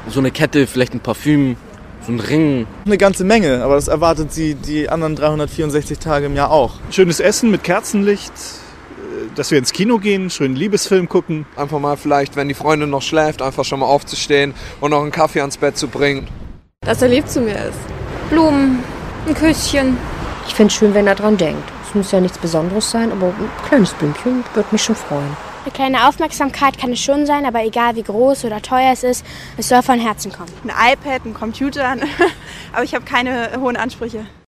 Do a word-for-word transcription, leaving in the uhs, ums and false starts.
So eine Kette, vielleicht ein Parfüm, so ein Ring. Eine ganze Menge, aber das erwartet sie die anderen dreihundertvierundsechzig Tage im Jahr auch. Schönes Essen mit Kerzenlicht, dass wir ins Kino gehen, schönen Liebesfilm gucken. Einfach mal vielleicht, wenn die Freundin noch schläft, einfach schon mal aufzustehen und noch einen Kaffee ans Bett zu bringen. Dass er lieb zu mir ist. Blumen, ein Küsschen. Ich finde es schön, wenn er dran denkt. Es muss ja nichts Besonderes sein, aber ein kleines Blümchen würde mich schon freuen. Eine kleine Aufmerksamkeit kann es schon sein, aber egal wie groß oder teuer es ist, es soll von Herzen kommen. Ein iPad, ein Computer, aber ich habe keine hohen Ansprüche.